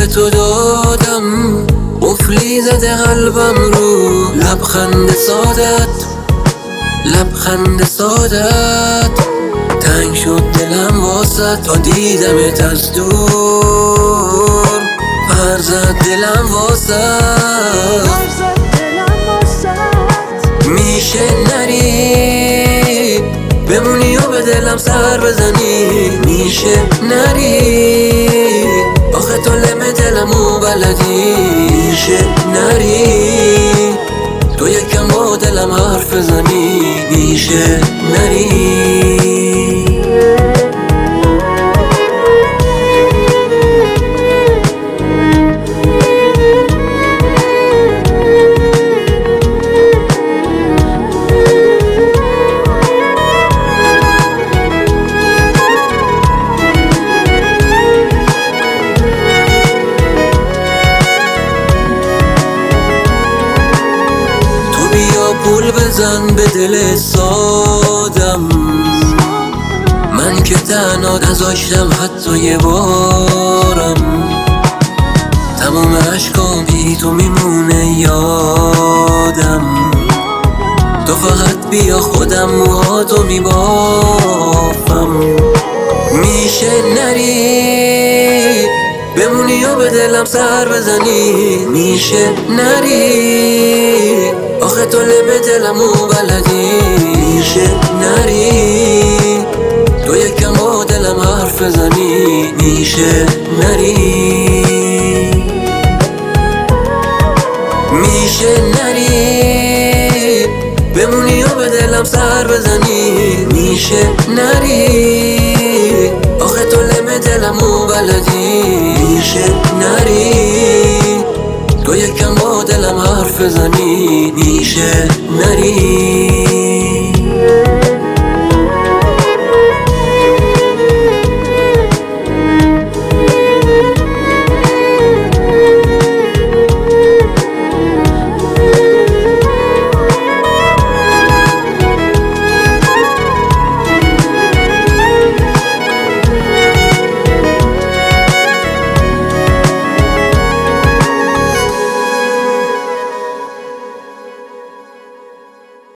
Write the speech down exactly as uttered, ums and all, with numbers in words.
تو دادم، قفلی زده قلبم رو لبخند سادت، لبخند سادت. تنگ شد دلم واسط تا دیدمت از دور، پر زد دلم واسط. میشه نری بمونی و به دلم سر بزنی، میشه نری آخه تو لم دلمو بلدی، میشه نری تو یکم با دلم حرف بزنی، میشه نری. پول بزن به دل سادم، من که تنها نذاشتم حتی یه بارم. تمام عشقام بی تو میمونه یادم، تو فقط بیا خودم موهاتو میبافم. میشه نری بمونی و به دلم سر بزنی، میشه نری آخه تو لب دلمو بلدی، میشه نری تو یکم با دلم حرف بزنی، میشه نری. میشه نری بمونی و به دلم سر بزنی، میشه نری آخه تو لب دلمو بلدی، میشه نری تو یکم با دلم حرف بزنی، میشه نری.